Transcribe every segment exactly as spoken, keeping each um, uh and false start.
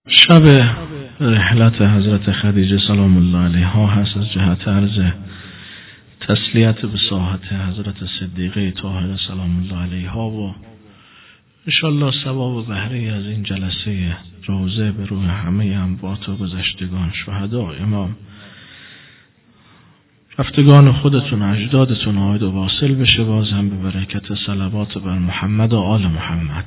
شب رحلت حضرت خدیجه سلام الله علیها هست از جهت عرض تسلیت به ساحت حضرت صدیقه طاهره سلام الله علیها و انشالله ثواب و بهره از این جلسه روزه به روح همه اموات و گذشتگان شهدا امام رفتگان خودتون اجدادتون عاید و واصل بشه، باز هم به برکت صلوات بر محمد و آل محمد.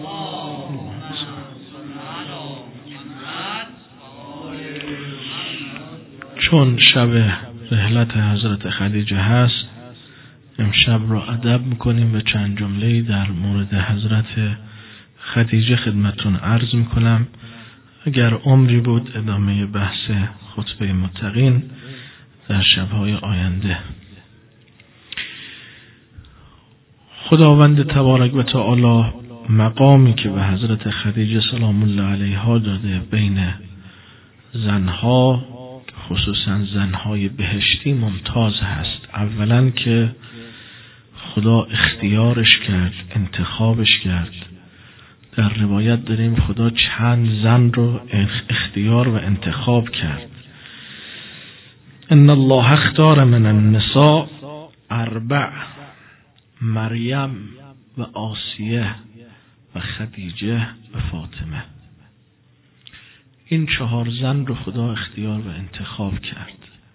چون شب رحلت حضرت خدیجه هست، امشب را ادب میکنیم و چند جمله‌ای در مورد حضرت خدیجه خدمتون عرض میکنم. اگر عمری بود ادامه بحث خطبه متقین در شبهای آینده. خداوند تبارک و تعالی مقامی که به حضرت خدیجه سلام الله علیها داده بین زنها، خصوصا زنهای بهشتی، ممتاز هست. اولا که خدا اختیارش کرد، انتخابش کرد. در روایت داریم خدا چند زن رو اختیار و انتخاب کرد. ان الله اختار من النساء اربع، مریم و آسیه و خدیجه و فاطمه. این چهار زن رو خدا اختیار و انتخاب کرد.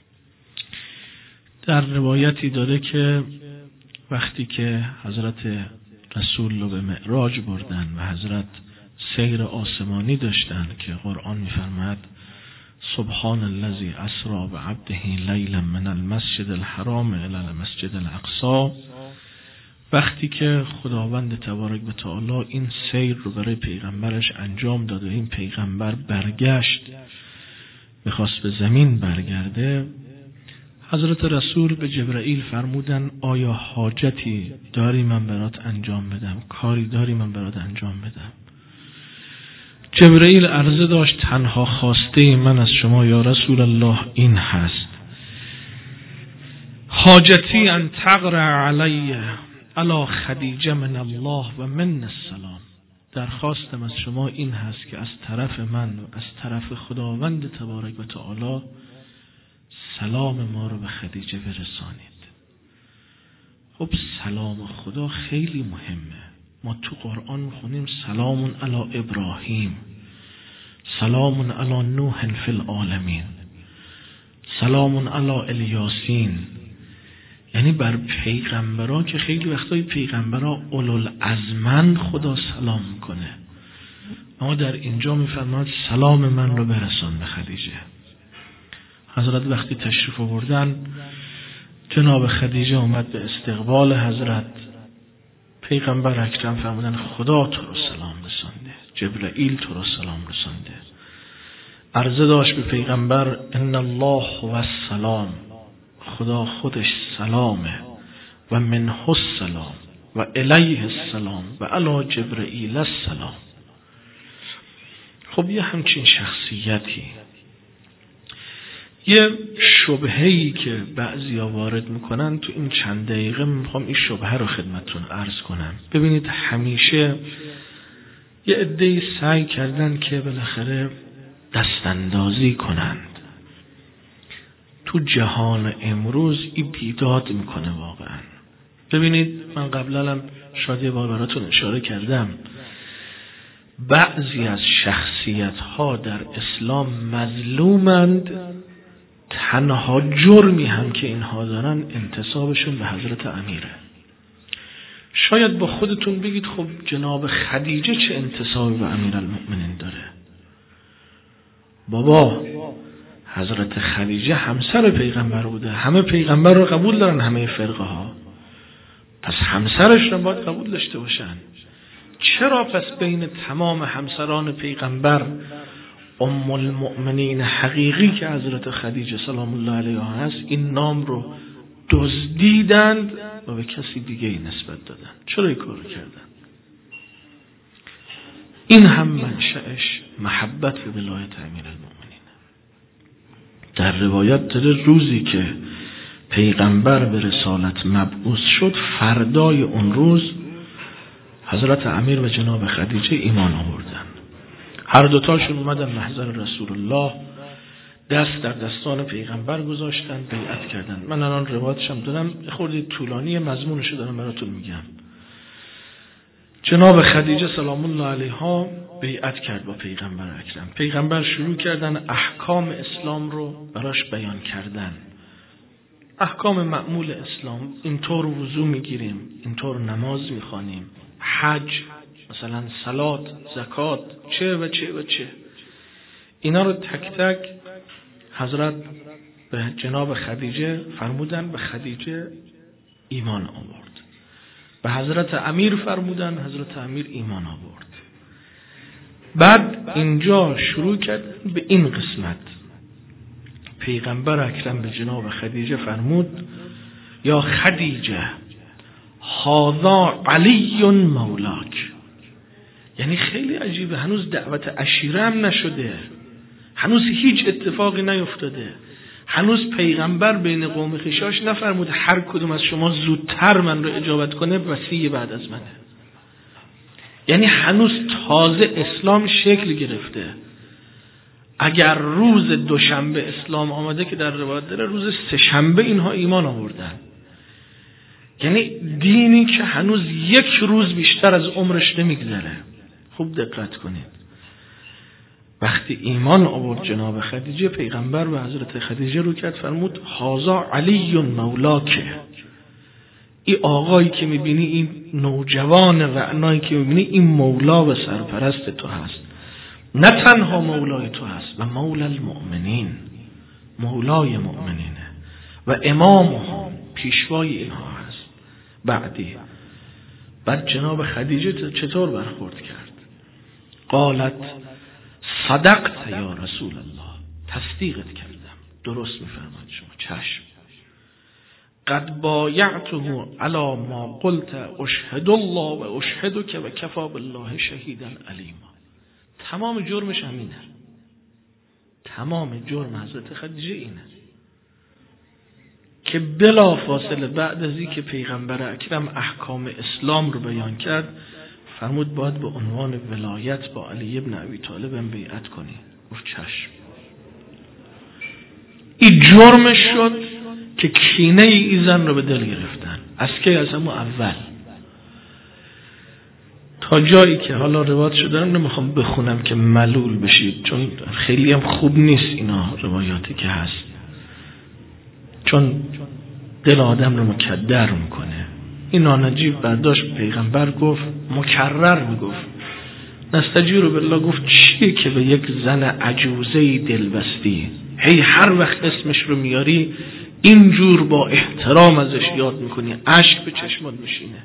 در روایتی داره که وقتی که حضرت رسول رو به معراج بردن و حضرت سیر آسمانی داشتن که قرآن می‌فرماید سبحان الذی اسری بعبده لیلا من المسجد الحرام الی المسجد الاقصی، وقتی که خداوند تبارک و تعالی این سیر رو برای پیغمبرش انجام داد و این پیغمبر برگشت، میخواست به زمین برگرده، حضرت رسول به جبرائیل فرمودن آیا حاجتی داری من برات انجام بدم، کاری داری من برات انجام بدم؟ جبرائیل عرضه داشت تنها خواسته من از شما یا رسول الله این هست، حاجتی ان تقرأ علی علی خدیجه من الله و من السلام. درخواستم از شما این هست که از طرف من و از طرف خداوند تبارک و تعالی سلام ما رو به خدیجه برسانید. خب سلام خدا خیلی مهمه. ما تو قرآن میخونیم سلام علی ابراهیم، سلام علی نوح فی العالمین، سلام علی الیاسین. یعنی بر پیغمبرا که خیلی وقتای پیغمبرا اولوالعزمن خدا سلام میکنه، اما در اینجا میفرماید سلام من رو برسان به خدیجه. حضرت وقتی تشریف آوردن، جناب خدیجه اومد به استقبال حضرت. پیغمبر اکرم فرمودن خدا تو رو سلام رسانده، جبرائیل تو رو سلام رسانده. عرضه داشت به پیغمبر ان الله هو السلام، خدا خودش سلامه، و منه السلام و الیه السلام و علی جبرائیل السلام. خب یه همچین شخصیتی، یه شبهه‌ای که بعضیا وارد میکنن، تو این چند دقیقه میخوام این شبهه رو خدمتتون عرض کنم. ببینید همیشه یه عده‌ای سعی کردن که بالاخره دستاندازی کنند. تو جهان امروز این بیداد میکنه واقعا. ببینید من قبلا هم شاید یه بار براتون اشاره کردم، بعضی از شخصیت ها در اسلام مظلومند، تنها جرمی هم که اینها دارن انتسابشون به حضرت امیره. شاید با خودتون بگید خب جناب خدیجه چه انتسابی به امیرالمؤمنین داره؟ بابا حضرت خدیجه همسر پیغمبر بوده، همه پیغمبر رو قبول دارن، همه فرقه ها، پس همسرش رو باید قبول داشته باشن. چرا پس بین تمام همسران پیغمبر ام المؤمنین حقیقی که حضرت خدیجه سلام الله علیها هست این نام رو دزدیدند و به کسی دیگه ای نسبت دادن؟ چرا این کارو کردن؟ این هم منشأش محبت به ولایت امیرالمؤمنین. در روایت داره روزی که پیغمبر به رسالت مبعوث شد، فردای اون روز حضرت امیر و جناب خدیجه ایمان آوردن. هر دوتاشون اومدن محضر رسول الله، دست در دستان پیغمبر گذاشتن، بیعت کردن. من الان روایتشم دارم، خورده طولانی، مضمونشو دارم براتون میگم. جناب خدیجه سلام الله علیها بیعت کرد با پیغمبر اکرم. پیغمبر شروع کردن احکام اسلام رو براش بیان کردن. احکام معمول اسلام، اینطور وضو میگیریم، اینطور نماز میخوانیم، حج، مثلا صلات، زکات، چه و چه و چه. اینا رو تک تک حضرت به جناب خدیجه فرمودن، به خدیجه ایمان آورد. به حضرت امیر فرمودن، حضرت امیر ایمان آورد. بعد اینجا شروع کرد به این قسمت. پیغمبر اکرم به جناب خدیجه فرمود یا خدیجه هذا علی مولاک. یعنی خیلی عجیبه، هنوز دعوت عشیره هم نشده، هنوز هیچ اتفاقی نیفتاده، هنوز پیغمبر بین قوم خویشاش نفرمود هر کدوم از شما زودتر من رو اجابت کنه وصی بعد از منه. یعنی هنوز تازه اسلام شکل گرفته. اگر روز دوشنبه اسلام آمده که در روایت داره روز سه‌شنبه اینها ایمان آوردن. یعنی دینی که هنوز یک روز بیشتر از عمرش نمیگذره. خوب دقت کنید. وقتی ایمان آورد جناب خدیجه، پیغمبر و حضرت خدیجه رو کرد فرمود هذا علی مولاک. این آقایی که میبینی، این نوجوان رعنایی که میبینی، این مولا و سرپرست تو هست. نه تنها مولای تو هست و مولا المؤمنین، مولای مؤمنینه و امامهم، پیشوای اینها هست. بعدی بعد جناب خدیجه چطور برخورد کرد؟ قالت صدقت یا رسول الله، تصدیقت کردم، درست میفرماید شما، چشم. قد بایعته علی ما قلت اشهد الله و اشهدک و کفی بالله شهیدا علیما. تمام جرمش همینه، تمام جرم حضرت خدیجه اینه که بلا فاصله بعد از این که پیغمبر اکرم احکام اسلام رو بیان کرد فرمود باید به عنوان ولایت با علی ابن ابی طالب هم بیعت کنی. گفت چشم. این جرمش شد که کینه ای زن رو به دل گرفتن. از که از همون اول تا جایی که حالا روایت شده دارم نمیخوام بخونم که ملول بشید، چون خیلی هم خوب نیست اینا روایاتی که هست، چون دل آدم رو مکدر میکنه. این نانجیب برداشت پیغمبر گفت، مکرر میگفت نستجیر بالله، گفت چیه که به یک زن عجوزه‌ای دل بستی، هی هر وقت اسمش رو میاری اینجور با احترام ازش یاد میکنی، اشک به چشمات میشینه.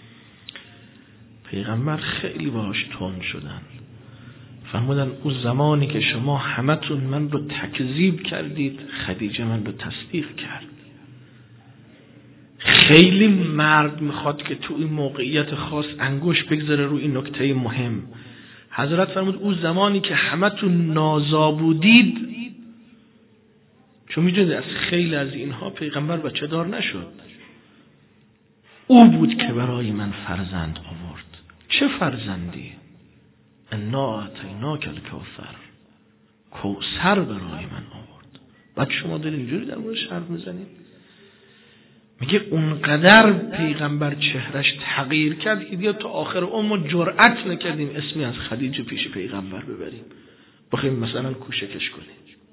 پیغمبر خیلی باهاش تند شدن، فرمودن اون زمانی که شما همتون من رو تکذیب کردید خدیجه من رو تصدیق کرد. خیلی مرد میخواد که تو این موقعیت خاص انگوش بگذاره رو این نکته مهم. حضرت فرمود اون زمانی که همتون نازا بودید، چون میدونید از خیلی از اینها پیغمبر بچه دار نشد، او بود که برای من فرزند آورد. چه فرزندی؟ انا اعطیناک الکوثر، کوثر برای من آورد. بعد شما دل اینجوری در موردش حرف میزنید؟ میگه اونقدر پیغمبر چهرش تغییر کرد که دیگه تا آخر عمر جرأت نکردیم اسمی از خدیجه پیش پیغمبر ببریم، بخوایم مثلا کوشکش کنیم.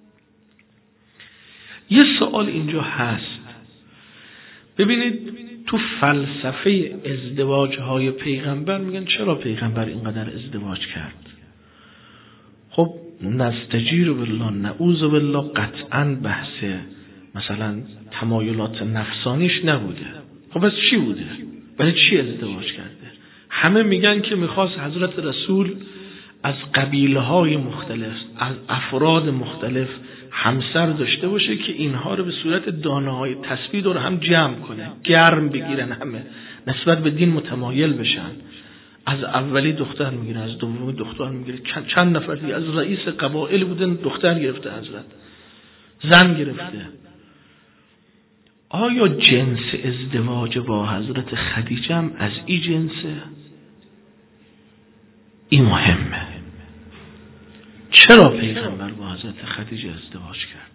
یه سوال اینجا هست، ببینید تو فلسفه ازدواج های پیغمبر میگن چرا پیغمبر اینقدر ازدواج کرد؟ خب نستجیر بالله نعوذ بالله قطعا بحث مثلا تمایلات نفسانیش نبوده. خب پس چی بوده؟ برای چی ازدواج کرده؟ همه میگن که میخواست حضرت رسول از قبیله های مختلف، از افراد مختلف همسر داشته باشه که اینها رو به صورت دانه های تسبیح رو هم جمع کنه، گرم بگیرن، همه نسبت به دین متمایل بشن. از اولی دختر میگیره، از دومی دختر میگیره، چند نفر دیگه از رئیس قبایل بودن دختر گرفته، حضرت زن گرفته. آیا جنس ازدواج با حضرت خدیجه هم از این جنسه؟ این مهمه. چرا پیغمبر با حضرت خدیجه ازدواج کرد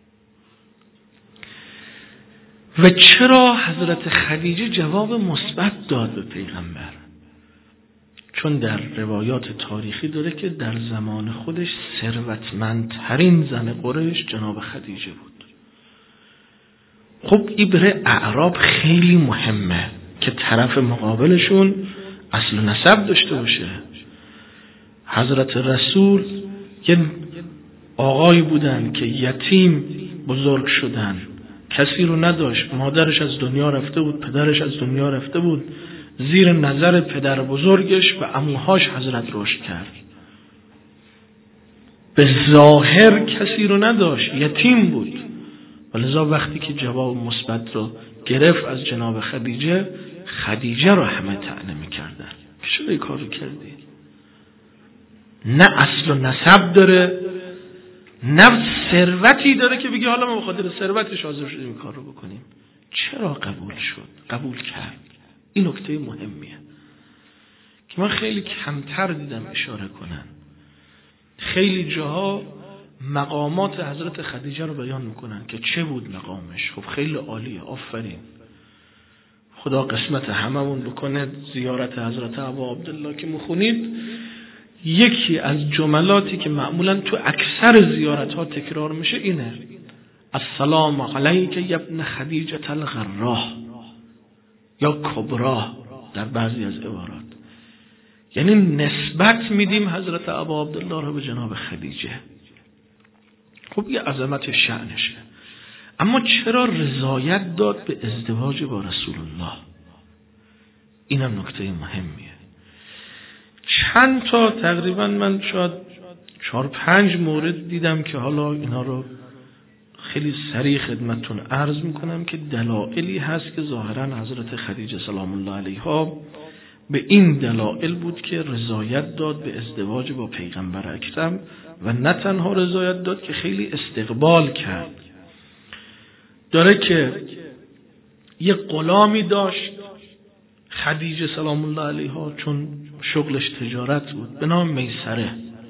و چرا حضرت خدیجه جواب مثبت داد به پیغمبر؟ چون در روایات تاریخی داره که در زمان خودش ثروتمندترین زن قریش جناب خدیجه بود. خب این برای اعراب خیلی مهمه که طرف مقابلشون اصل و نسب داشته باشه. حضرت رسول یه آقایی بودن که یتیم بزرگ شدن، کسی رو نداشت، مادرش از دنیا رفته بود، پدرش از دنیا رفته بود، زیر نظر پدر بزرگش و عموهاش حضرت رشد کرد. به ظاهر کسی رو نداشت، یتیم بود، ولذا وقتی که جواب مثبت رو گرفت از جناب خدیجه، خدیجه رو همه طعنه می‌کردن که چرا این کارو کردی؟ نه اصل و نسب داره، نه ثروتی داره که بگی حالا ما به خاطر ثروتش حاضر شدیم این کار رو بکنیم. چرا قبول شد؟ قبول کرد. این نکته مهمیه که من خیلی کمتر دیدم اشاره کنن. خیلی جاها مقامات حضرت خدیجه رو بیان میکنن که چه بود مقامش. خب خیلی عالیه، آفرین، خدا قسمت هممون بکنه زیارت حضرت ابا عبدالله که میخونید. یکی از جملاتی که معمولا تو اکثر زیارت ها تکرار میشه اینه: السلام علیک یا ابن خدیجه الغراء یا کبرا در بعضی از عبارات. یعنی نسبت میدیم حضرت ابا عبدالله رو به جناب خدیجه. خب یه عظمت شأنشه. اما چرا رضایت داد به ازدواج با رسول الله؟ اینم نکته مهمیه. چند تا تقریبا من شاید چهار پنج مورد دیدم که حالا اینا رو خیلی سریع خدمتتون عرض میکنم که دلایلی هست که ظاهرا حضرت خدیجه سلام الله علیها به این دلایل بود که رضایت داد به ازدواج با پیغمبر اکرم و نه تنها رضایت داد که خیلی استقبال کرد. داره که یه غلامی داشت خدیجه سلام الله علیها، چون شغلش تجارت بود، به نام میسره.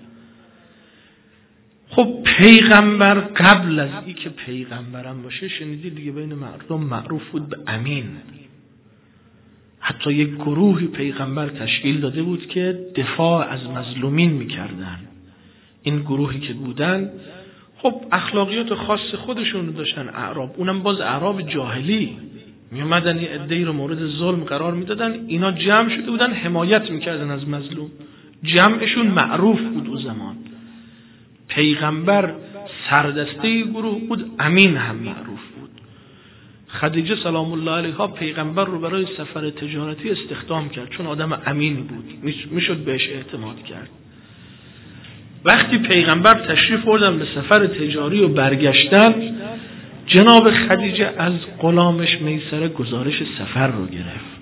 خب پیغمبر قبل از این که پیغمبرم باشه شنیدی دیگه بین مردم معروف بود به امین. حتی یک گروهی پیغمبر تشکیل داده بود که دفاع از مظلومین میکردن. این گروهی که بودن خب اخلاقیات خاص خودشون داشتن، اعراب، اونم باز اعراب جاهلی، می اومدن یه عده‌ای رو مورد ظلم قرار میدادن، اینا جمع شده بودن حمایت میکردن از مظلوم. جمعشون معروف بود اون زمان. پیغمبر سردسته گروه بود، امین هم معروف بود. خدیجه سلام الله علیها پیغمبر رو برای سفر تجارتی استخدام کرد چون آدم امین بود، میشد بهش اعتماد کرد. وقتی پیغمبر تشریف بردن به سفر تجاری و برگشتن، جناب خدیجه از غلامش میسره گزارش سفر رو گرفت.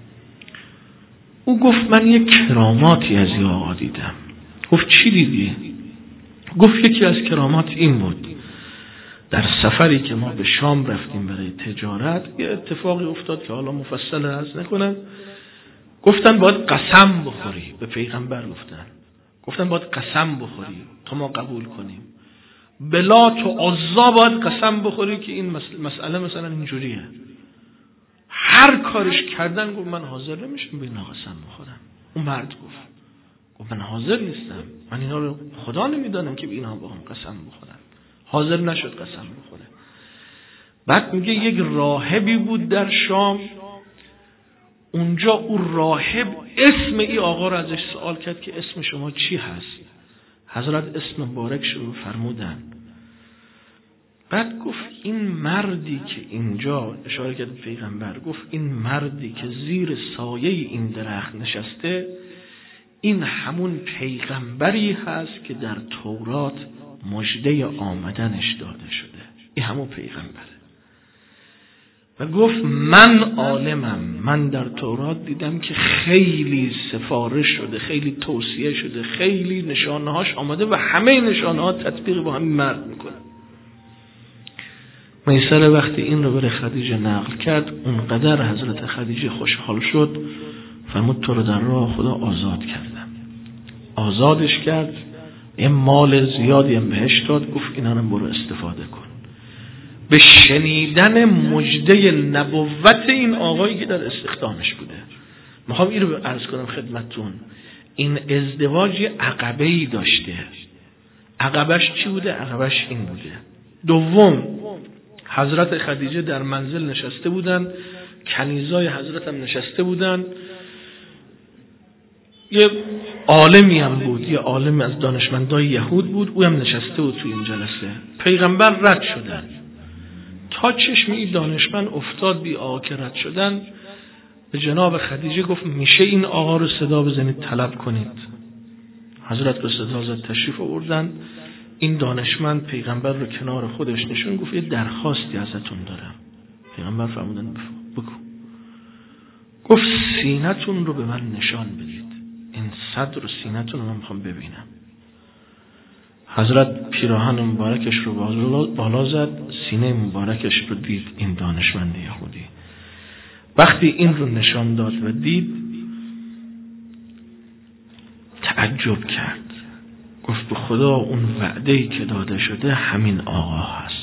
او گفت من یک کراماتی از این آقا دیدم. گفت چی دیدی؟ گفت یکی از کرامات این بود: در سفری که ما به شام رفتیم برای تجارت، یه اتفاقی افتاد که حالا مفصل عرض نکنم. گفتن باید قسم بخوری، به پیغمبر گفتن گفتن باید قسم بخوری تا ما قبول کنیم. بلا تو عزا باید قسم بخوری که این مسئله مثلا اینجوریه. هر کارش کردن گفت من حاضر نمیشم به اینا قسم بخورم. اون مرد گفت گفت من حاضر نیستم، من اینا رو خدا نمیدانم که به اینا با هم قسم بخورم. حاضر نشد قسم بخوره. بعد میگه یک راهبی بود در شام، اونجا اون راهب اسم ای آقا رو ازش سوال کرد که اسم شما چی هست؟ حضرت اسم مبارک شروع فرمودن. بعد گفت این مردی که اینجا، اشاره کرد پیغمبر، گفت این مردی که زیر سایه این درخت نشسته، این همون پیغمبری هست که در تورات مژده آمدنش داده شده. این همون پیغمبره. و گفت من عالمم، من در تورات دیدم که خیلی سفارش شده، خیلی توصیه شده، خیلی نشانهاش آمده و همه نشانه‌ها تطبیق با همین مرد میکنه. میسره وقتی این رو برای خدیجه نقل کرد، اونقدر حضرت خدیجه خوشحال شد، فرمود تو رو در راه خدا آزاد کردم. آزادش کرد یه مال زیادی هم بهش داد، گفت اینا رو برو استفاده کن. به شنیدن مژده نبوت این آقایی که در استخدامش بوده. میخوام این رو عرض کنم خدمتتون، این ازدواج عقبه‌ای داشته. عقبش چی بوده؟ عقبش این بوده. دوم، حضرت خدیجه در منزل نشسته بودن، کنیزای حضرت هم نشسته بودن، یه عالمی هم بود، یه عالم از دانشمندای یهود بود، او هم نشسته بود توی این جلسه. پیغمبر رد شدن، تا چشم این دانشمند افتاد بی آقا که رد شدن، به جناب خدیجه گفت میشه این آقا رو صدا بزنید طلب کنید. حضرت رو صدا زد، تشریف آوردن. این دانشمند پیغمبر رو کنار خودش نشون، گفت یه درخواستی ازتون دارم. پیغمبر فرمودن بگو. گفت سینتون رو به من نشان بدید، این صدر و سینتون رو من میخوام ببینم. حضرت پیراهن مبارکش رو بالا زد، سینه مبارکش رو دید این دانشمند یهودی. وقتی این رو نشان داد و دید، تعجب کرد، گفت به خدا اون وعده‌ای که داده شده همین آقا هست.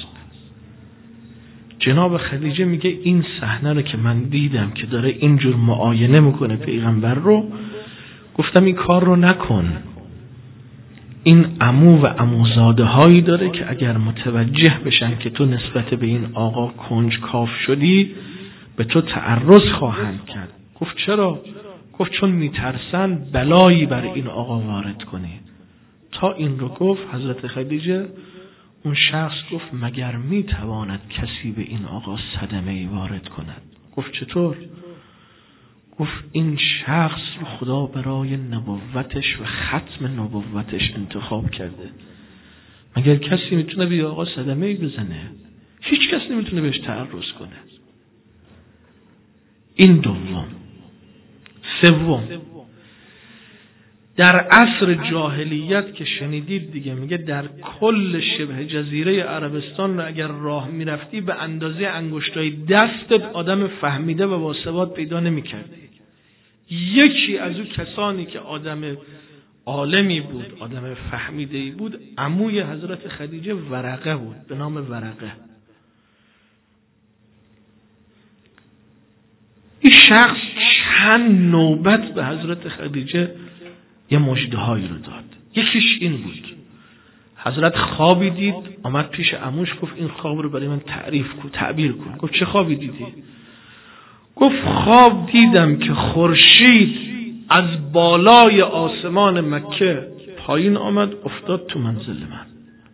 جناب خدیجه میگه این صحنه رو که من دیدم که داره اینجور معاینه میکنه پیغمبر رو، گفتم این کار رو نکن. این عمو و عموزاده هایی داره که اگر متوجه بشن که تو نسبت به این آقا کنجکاو شدی، به تو تعرض خواهند کرد. گفت چرا؟ گفت چون میترسن بلایی بر این آقا وارد کنی. تا این رو گفت حضرت خدیجه، اون شخص گفت مگر میتواند کسی به این آقا صدمه‌ای وارد کند؟ گفت چطور؟ گفت این شخص رو خدا برای نبوتش و ختم نبوتش انتخاب کرده. مگر کسی میتونه به آقا صدمه‌ای بزنه؟ هیچ کس نمیتونه بهش تعرض کنه. این دوم. سوم، در عصر جاهلیت که شنیدید دیگه، میگه در کل شبه جزیره عربستان رو اگر راه میرفتی به اندازه انگشتای دستت آدم فهمیده و باثبات پیدا نمیکردی. یکی از اون کسانی که آدم عالمی بود، آدم فهمیده‌ای بود، عموی حضرت خدیجه ورقه بود، به نام ورقه. این شخص چند نوبت به حضرت خدیجه یه مژده‌هایی رو داد. یکیش این بود، حضرت خوابی دید، آمد پیش عموش گفت این خواب رو برای من تعریف کن، تعبیر کن. گفت چه خوابی دیدی؟ گفت خواب دیدم که خورشید از بالای آسمان مکه پایین آمد افتاد تو منزل من.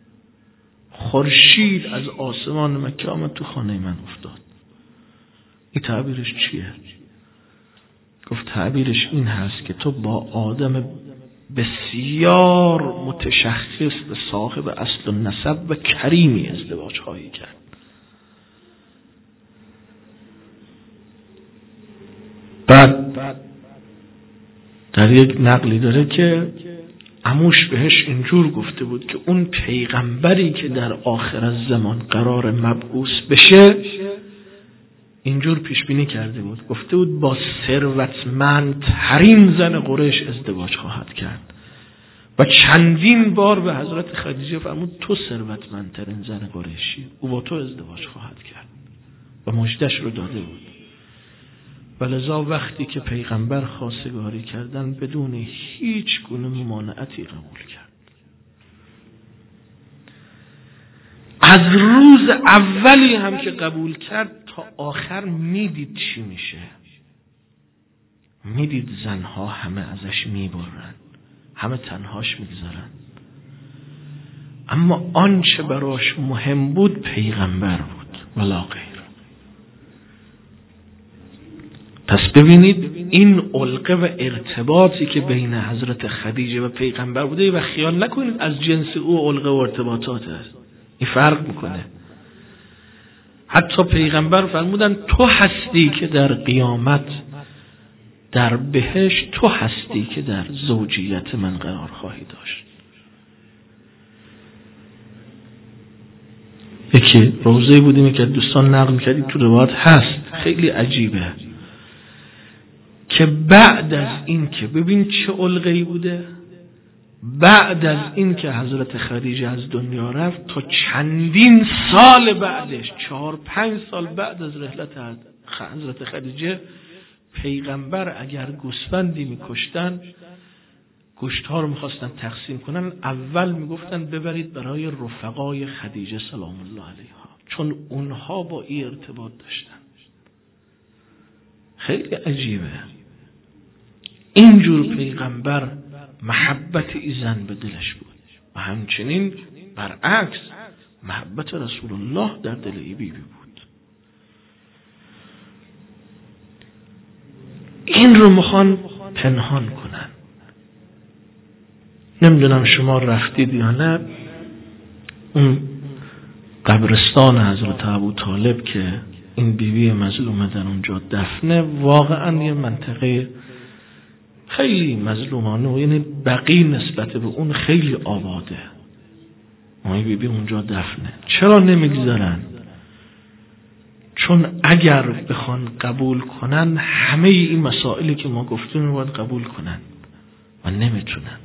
خورشید از آسمان مکه آمد تو خانه من افتاد. این تعبیرش چیه؟ گفت تعبیرش این هست که تو با آدم بسیار متشخص و صاحب اصل و نسب و کریمی ازدواج خواهی کرد. بعد در یک نقلی داره که عموش بهش اینجور گفته بود که اون پیغمبری که در آخر الزمان قرار مبعوث بشه اینجور پیش بینی کرده بود، گفته بود با ثروتمندترین زن قریش ازدواج خواهد کرد و چندین بار به حضرت خدیجه فرمود تو ثروتمندترین زن قریشی، او با تو ازدواج خواهد کرد و مژده‌اش رو داده بود. ولذا وقتی که پیغمبر خواستگاری کردن بدون هیچ گونه ممانعتی قبول کرد. از روز اولی هم که قبول کرد تا آخر میدید چی میشه. میدید زنها همه ازش میبرن، همه تنهاش میگذارن، اما آنچه براش مهم بود پیغمبر بود ولا غیر. پس ببینید این علقه و ارتباطی که بین حضرت خدیجه و پیغمبر بوده و خیال نکنید از جنس او علقه و ارتباطات است، این فرق میکنه. حتی پیغمبر فرمودن تو هستی که در قیامت در بهشت، تو هستی که در زوجیت من قرار خواهی داشت. یکی روزه بودیم که دوستان نقل میکردید تو روایت هست، خیلی عجیبه که بعد از این که ببین چه علقه‌ای بوده، بعد از این که حضرت خدیجه از دنیا رفت تا چندین سال بعدش، چهار پنج سال بعد از رحلت حضرت خدیجه، پیغمبر اگر گوسفندی میکشتن، گوشت‌ها رو میخواستن تقسیم کنن، اول میگفتن ببرید برای رفقای خدیجه سلام الله علیها، چون اونها با این ارتباط داشتن. خیلی عجیبه. اینجور پیغمبر محبت ایزن به دلش بود و همچنین برعکس محبت رسول الله در دل ای بی بی بود. این رو میخوان پنهان کنن. نمیدونم شما رفتید یا نه اون قبرستان حضرت ابو طالب که این بیوی مظلومه در اونجا دفنه، واقعا یه منطقه خیلی مظلومانه و یعنی بقی نسبت به اون خیلی آباده. اون بیبی اونجا دفنه. چرا نمیگذارن؟ چون اگر بخوان قبول کنن همه این مسائلی که ما گفتیم رو باید قبول کنن و نمیتونن.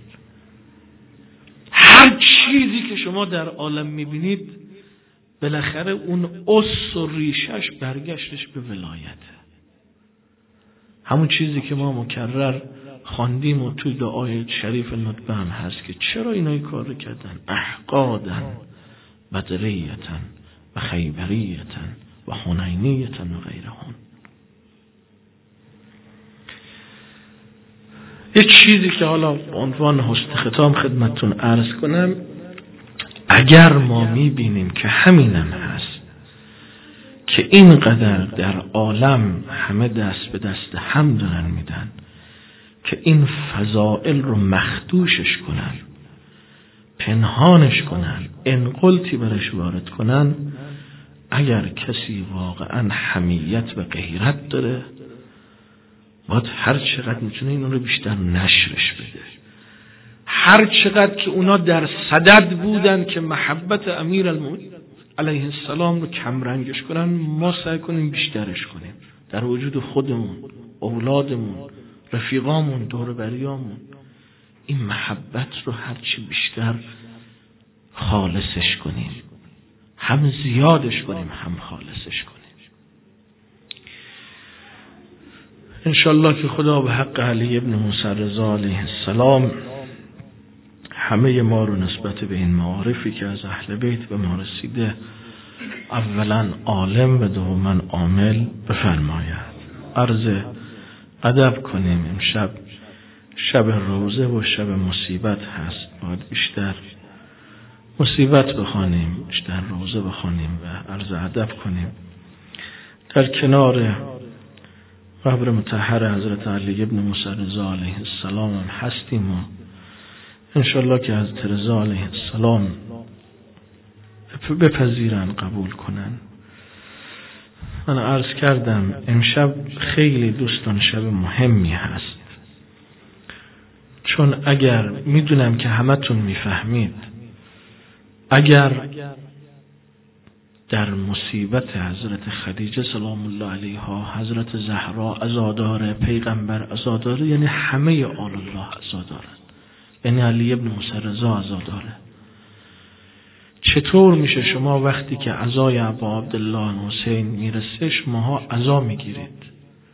هر چیزی که شما در عالم میبینید بالاخره اون اس و ریشش برگشتش به ولایته. همون چیزی که ما مکرر خواندیم و توی دعای شریف ندبه هم هست که چرا اینا این کار رو کردن؟ احقادن بدریتن و خیبریتن و حنینیتن و غیرهن. یک چیزی که حالا عنوان حسن ختام خدمتتون عرض کنم، اگر ما میبینیم که همینم هست که اینقدر در عالم همه دست به دست هم دارن میدن که این فضائل رو مخدوشش کنن، پنهانش کنن، انقلتی برش وارد کنن، اگر کسی واقعا حمیت و غیرت داره باید هر چقدر میتونه این رو بیشتر نشرش بده. هر چقدر که اونا در صدد بودن که محبت امیر المؤمنین علیه السلام رو کمرنگش کنن، ما سعی کنیم بیشترش کنیم در وجود خودمون، اولادمون، رفیقامون، دور بریامون. این محبت رو هرچی بیشتر خالصش کنیم، هم زیادش کنیم هم خالصش کنیم. انشالله که خدا به حق علی ابن موسی رضا علیه السلام همه ما رو نسبت به این معارفی که از اهل بیت به ما رسیده اولا عالم و دوما عامل بفرماید. عرض ادب کنیم. امشب شب روزه و شب مصیبت هست، باید بیشتر مصیبت بخوانیم، بیشتر روزه بخوانیم و عرض ادب کنیم. در کنار قبر مطهر حضرت علی ابن موسی رضا علیه السلام هم هستیم و انشالله که حضرت رضا علیه السلام بپذیرن، قبول کنن. من عرض کردم امشب خیلی دوستان شب مهمی هست، چون اگر میدونم که همتون میفهمید اگر در مصیبت حضرت خدیجه سلام الله علیها حضرت زهرا عزاداره، پیغمبر عزاداره، یعنی همه آل الله عزاداره، یعنی علی ابن موسی رضا عزاداره. چطور میشه شما وقتی که عزای ابا عبدالله حسین میرسه شماها عزا میگیرید؟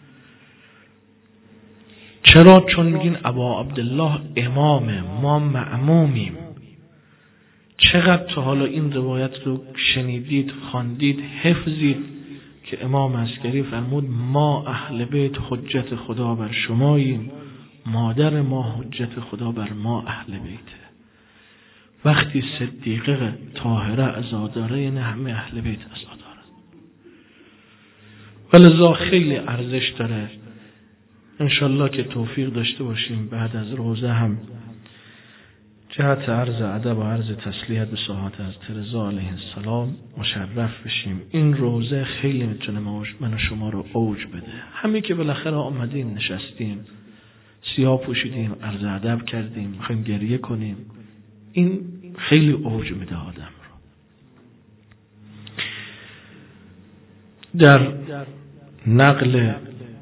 چرا؟ چون میگین ابا عبدالله امامه، ما معمومیم. چقدر تا حالا این روایت رو شنیدید، خواندید، حفظید که امام عسکری فرمود ما اهل بیت حجت خدا بر شماییم، مادر ما حجت خدا بر ما اهل بیته. وقتی صدیقه طاهره عزاداره یعنی همه اهل بیت عزاداره. ولذا خیلی ارزش داره انشالله که توفیق داشته باشیم بعد از روزه هم جهت عرض ادب و عرض تسلیت به ساحت از رضا علیه السلام مشرف بشیم. این روزه خیلی میتونه من و شما رو اوج بده. همین که بالاخره آمدیم نشستیم، سیاه پوشیدیم، عرض ادب کردیم، میخوایم گریه کنیم، این خیلی اوج میده آدم رو. در نقل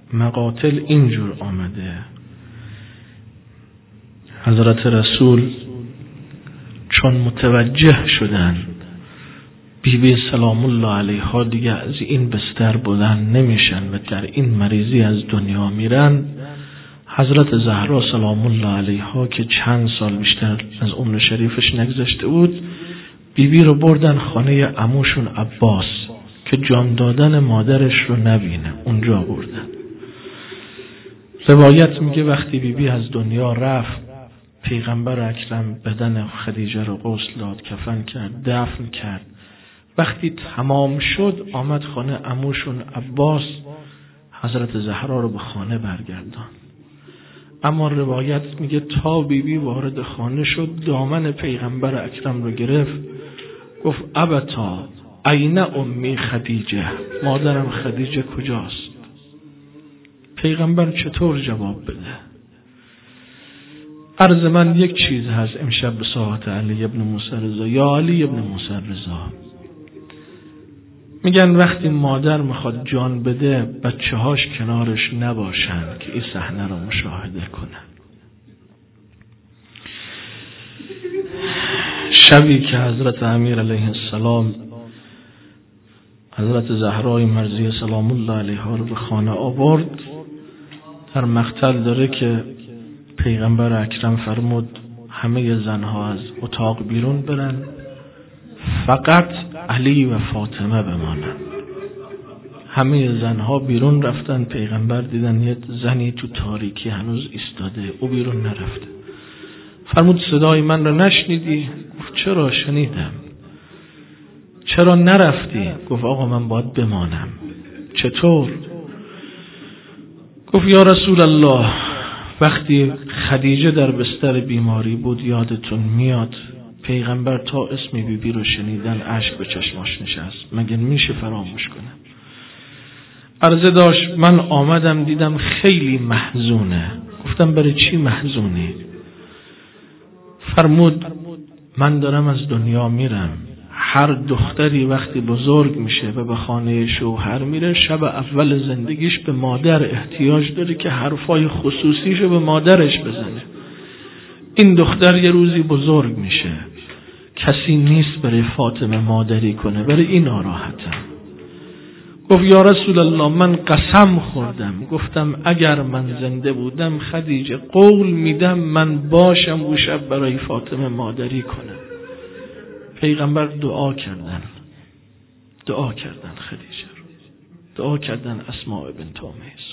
مقاتل اینجور آمده حضرت رسول چون متوجه شدن بی بی سلام الله علیها دیگه از این بستر بلند نمیشن و در این مریضی از دنیا میرن، حضرت زهرا سلام الله علیها که چند سال بیشتر از عمر شریفش نگذشته بود، بی بی رو بردن خانه عموشون عباس که جان دادن مادرش رو نبینه، اونجا بردن. روایت میگه وقتی بی بی از دنیا رفت، پیغمبر اکرم بدن خدیجه رو غسل داد، کفن کرد، دفن کرد. وقتی تمام شد آمد خانه عموشون عباس، حضرت زهرا رو به خانه برگردان. اما روایت میگه تا بی بی وارد خانه شد دامن پیغمبر اکرم رو گرفت، گفت ابتا این امی خدیجه، مادرم خدیجه کجاست؟ پیغمبر چطور جواب بده؟ عرض من یک چیز هست امشب به ساعت علی ابن موسی رضا. یا علی ابن موسی رضا، میگن وقتی مادر میخواد جان بده بچه هاش کنارش نباشن که این صحنه رو مشاهده کنن. شبی که حضرت امیر علیه السلام حضرت زهرای مرضیه سلام الله علیها رو به خانه آورد، در مقتل داره که پیغمبر اکرم فرمود همه زنها از اتاق بیرون برن، فقط علی و فاطمه بمانند. همه زنها بیرون رفتن، پیغمبر دیدن یه زنی تو تاریکی هنوز ایستاده، او بیرون نرفته. فرمود صدای من رو نشنیدی؟ گفت چرا شنیدم. چرا نرفتی؟ گفت آقا من باید بمانم. چطور؟ گفت یا رسول الله وقتی خدیجه در بستر بیماری بود یادتون میاد پیغمبر تا اسم بی بی رو شنیدن اشک به چشماش نشست، مگه میشه فراموش کنه؟ عرضه داشت من آمدم دیدم خیلی محزونه. گفتم برای چی محزونی؟ فرمود من دارم از دنیا میرم. هر دختری وقتی بزرگ میشه و به خانه شوهر میره، شب اول زندگیش به مادر احتیاج داره که حرفای خصوصیشو به مادرش بزنه. این دختر یه روزی بزرگ میشه، کسی نیست برای فاطمه مادری کنه، برای این ناراحتم. گفت یا رسول الله من قسم خوردم، گفتم اگر من زنده بودم خدیجه قول میدم من باشم و شب برای فاطمه مادری کنم. پیغمبر دعا کردن دعا کردن خدیجه رو، دعا کردن اسماء بنت امیس.